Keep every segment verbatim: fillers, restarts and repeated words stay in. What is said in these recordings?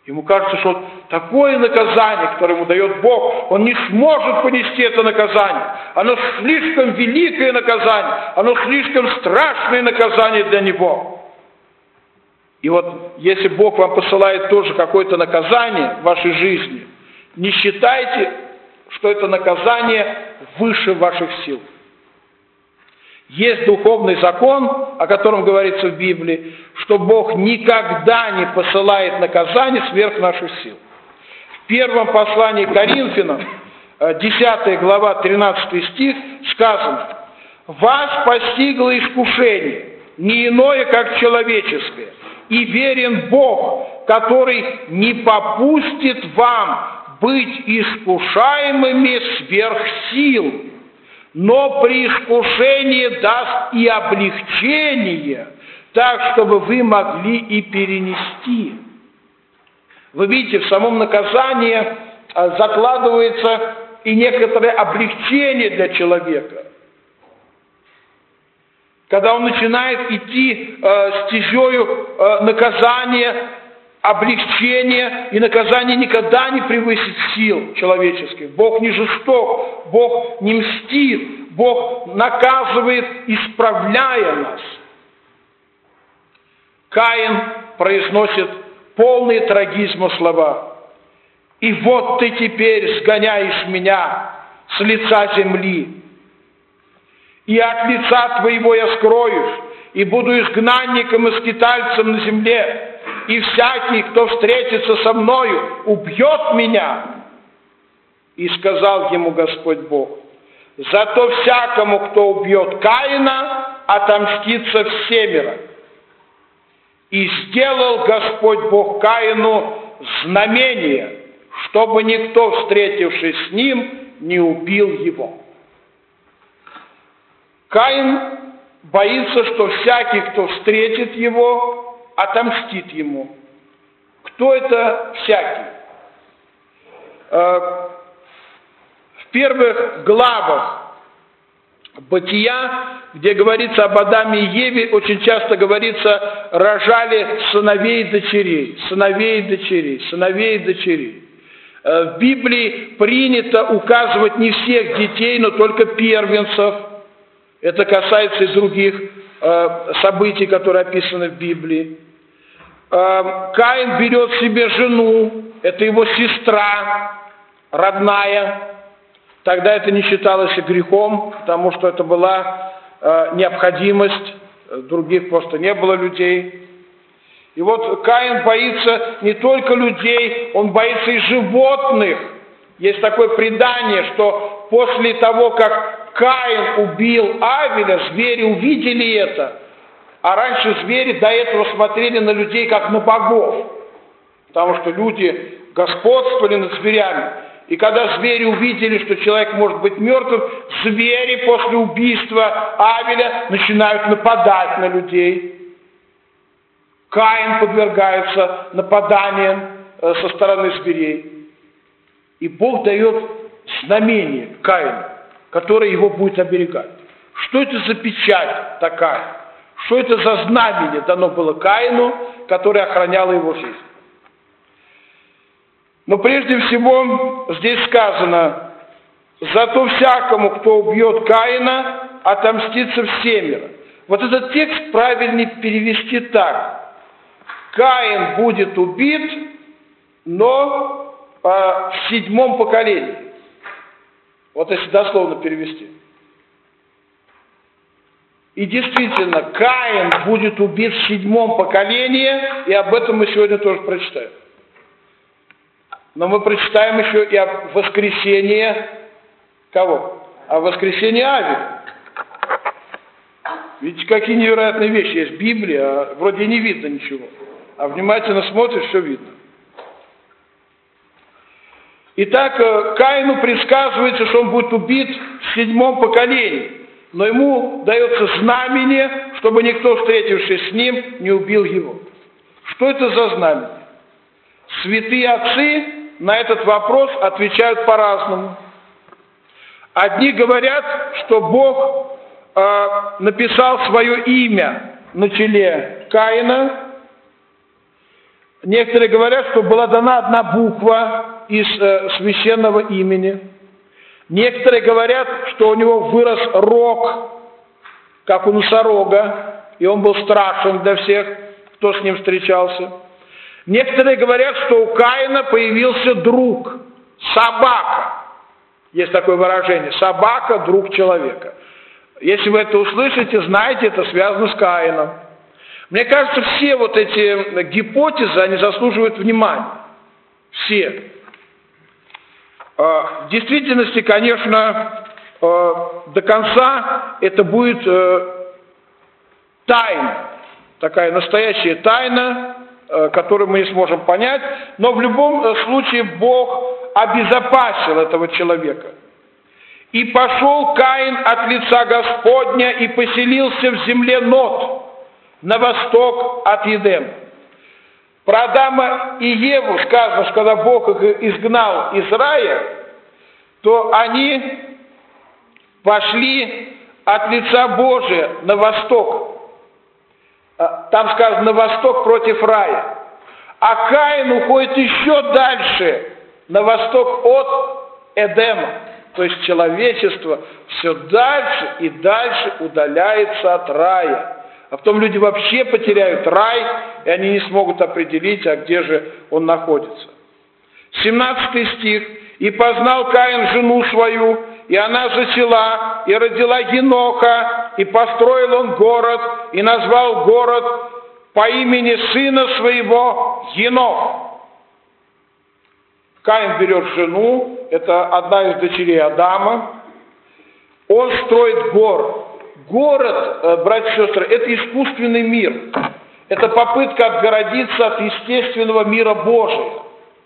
Ему кажется, что вот такое наказание, которое ему дает Бог, он не сможет понести это наказание. Оно слишком великое наказание, оно слишком страшное наказание для него. И вот если Бог вам посылает тоже какое-то наказание в вашей жизни, не считайте, что это наказание выше ваших сил. Есть духовный закон, о котором говорится в Библии, что Бог никогда не посылает наказание сверх наших сил. В первом послании к Коринфянам, десятая глава, тринадцатый стих, сказано: «Вас постигло искушение, не иное, как человеческое, и верен Бог, который не попустит вам быть искушаемыми сверх сил, но при искушении даст и облегчение, так, чтобы вы могли и перенести». Вы видите, в самом наказании закладывается и некоторое облегчение для человека. Когда он начинает идти э, стезею э, наказания, облегчения, и наказание никогда не превысит сил человеческих. Бог не жесток, Бог не мстит, Бог наказывает, исправляя нас. Каин произносит полные трагизма слова: «И вот ты теперь сгоняешь меня с лица земли, и от лица твоего я скроюсь, и буду изгнанником и скитальцем на земле, и всякий, кто встретится со мною, убьет меня». И сказал ему Господь Бог: «Зато всякому, кто убьет Каина, отомстится всемиро». И сделал Господь Бог Каину знамение, чтобы никто, встретившись с ним, не убил его. Каин боится, что всякий, кто встретит его, отомстит ему. Кто это всякий? В первых главах Бытия, где говорится об Адаме и Еве, очень часто говорится: рожали сыновей и дочерей, сыновей и дочерей, сыновей и дочерей. В Библии принято указывать не всех детей, но только первенцев. Это касается и других э, событий, которые описаны в Библии. Э, Каин берет себе жену, это его сестра родная. Тогда это не считалось грехом, потому что это была э, необходимость, других просто не было людей. И вот Каин боится не только людей, он боится и животных. Есть такое предание, что после того, как Каин убил Авеля, звери увидели это. А раньше звери до этого смотрели на людей как на богов, потому что люди господствовали над зверями. И когда звери увидели, что человек может быть мертвым, звери после убийства Авеля начинают нападать на людей. Каин подвергается нападаниям со стороны зверей. И Бог дает знамение Каину, которое его будет оберегать. Что это за печать такая? Что это за знамение дано было Каину, которое охраняло его жизнь? Но прежде всего здесь сказано: «Зато всякому, кто убьет Каина, отомстится всемиро». Вот этот текст правильнее перевести так: Каин будет убит, но э, в седьмом поколении. Вот если дословно перевести. И действительно, Каин будет убит в седьмом поколении, и об этом мы сегодня тоже прочитаем. Но мы прочитаем еще и о воскресении кого? О воскресении Авеля. Видите, какие невероятные вещи есть в Библии, а вроде не видно ничего. А внимательно смотришь, все видно. Итак, Каину предсказывается, что он будет убит в седьмом поколении. Но ему дается знамение, чтобы никто, встретившись с ним, не убил его. Что это за знамение? Святые отцы на этот вопрос отвечают по-разному. Одни говорят, что Бог э, написал свое имя на челе Каина. Некоторые говорят, что была дана одна буква из э, священного имени. Некоторые говорят, что у него вырос рог, как у носорога, и он был страшен для всех, кто с ним встречался. Некоторые говорят, что у Каина появился друг, собака. Есть такое выражение, собака – друг человека. Если вы это услышите, знайте, это связано с Каином. Мне кажется, все вот эти гипотезы, они заслуживают внимания. Все. В действительности, конечно, до конца это будет тайна, такая настоящая тайна, которую мы не сможем понять, но в любом случае Бог обезопасил этого человека. «И пошел Каин от лица Господня и поселился в земле Нод, на восток от Едема». Про Адама и Еву сказано, что когда Бог их изгнал из рая, то они пошли от лица Божия на восток. Там сказано «на восток против рая». А Каин уходит еще дальше, на восток от Эдема. То есть человечество все дальше и дальше удаляется от рая. А потом люди вообще потеряют рай, и они не смогут определить, а где же он находится. семнадцатый стих. «И познал Каин жену свою, и она зачала, и родила Еноха, и построил он город, и назвал город по имени сына своего Енох». Каин берет жену, это одна из дочерей Адама. Он строит город. Город, братья и сестры, это искусственный мир. Это попытка отгородиться от естественного мира Божия.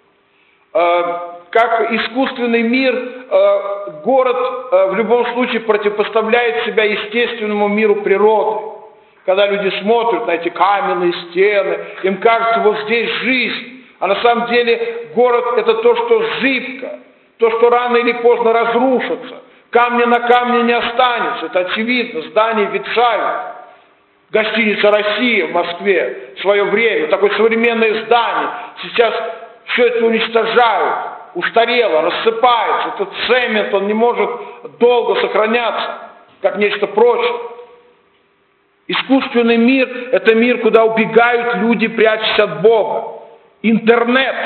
Как искусственный мир, город в любом случае противопоставляет себя естественному миру природы. Когда люди смотрят на эти каменные стены, им кажется, вот здесь жизнь. А на самом деле город – это то, что зыбко, то, что рано или поздно разрушится. Камня на камне не останется, это очевидно, здания ветшают. Гостиница «Россия» в Москве в свое время, такое современное здание, сейчас все это уничтожают, устарело, рассыпается. Этот цемент, он не может долго сохраняться, как нечто прочее. Искусственный мир – это мир, куда убегают люди, прячась от Бога. Интернет.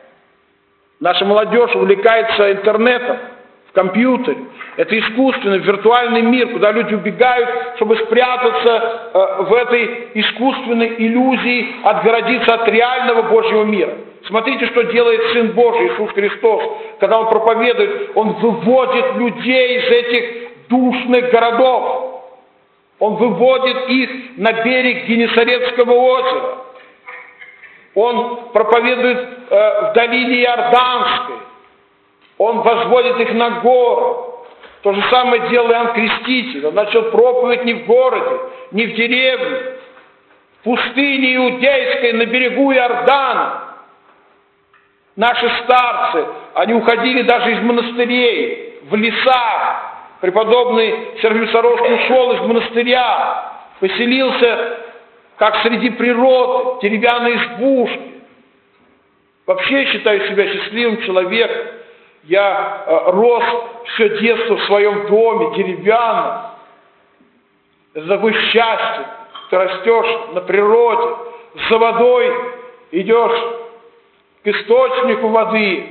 Наша молодежь увлекается интернетом, в компьютере. Это искусственный, виртуальный мир, куда люди убегают, чтобы спрятаться э, в этой искусственной иллюзии, отгородиться от реального Божьего мира. Смотрите, что делает Сын Божий Иисус Христос. Когда Он проповедует, Он выводит людей из этих душных городов. Он выводит их на берег Генесарецкого озера. Он проповедует э, в долине Иорданской. Он возводит их на горы. То же самое делал Иоанн Креститель. Он начал проповедь не в городе, не в деревне, в пустыне Иудейской, на берегу Иордана. Наши старцы, они уходили даже из монастырей, в леса. Преподобный Сергий Саровский ушел из монастыря, поселился, как среди природы, деревянной избушки. Вообще я считаю себя счастливым человеком. Я э, рос все детство в своем доме, деревянном. Это такое счастье. Ты растешь на природе, за водой идешь к источнику воды,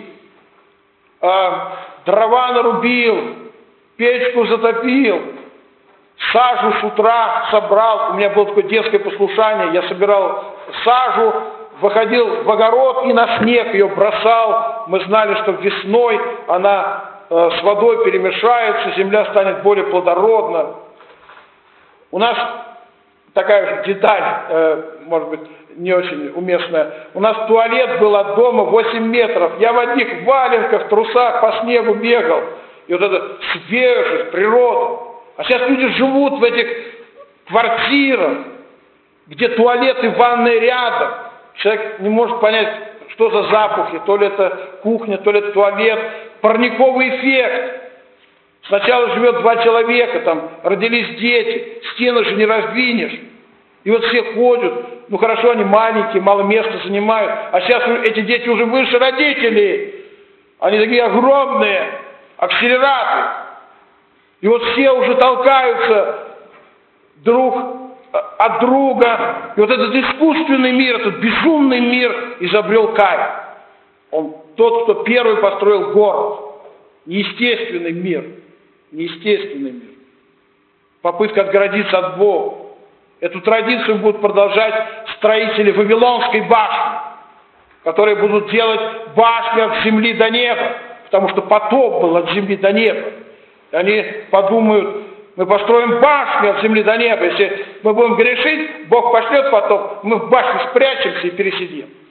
э, дрова нарубил, печку затопил, сажу с утра собрал. У меня было такое детское послушание. Я собирал сажу, выходил в огород и на снег ее бросал. Мы знали, что весной она э, с водой перемешается, земля станет более плодородна. У нас такая деталь, э, может быть, не очень уместная. У нас туалет был от дома восемь метров. Я в одних валенках, трусах по снегу бегал. И вот эта свежесть, природа. А сейчас люди живут в этих квартирах, где туалет и ванная рядом. Человек не может понять, что за запахи. То ли это кухня, то ли это туалет. Парниковый эффект. Сначала живет два человека, там родились дети, стены же не раздвинешь. И вот все ходят, ну хорошо, они маленькие, мало места занимают, а сейчас эти дети уже выше родителей. Они такие огромные, акселераты. И вот все уже толкаются друг от друга. И вот этот искусственный мир, этот безумный мир изобрел Каин. Он тот, кто первый построил город. Неестественный мир. Неестественный мир. Попытка отгородиться от Бога. Эту традицию будут продолжать строители Вавилонской башни, которые будут делать башню от земли до неба, потому что потоп был от земли до неба. И они подумают, мы построим башню от земли до неба. Если мы будем грешить, Бог пошлет потоп, мы в башне спрячемся и пересидим.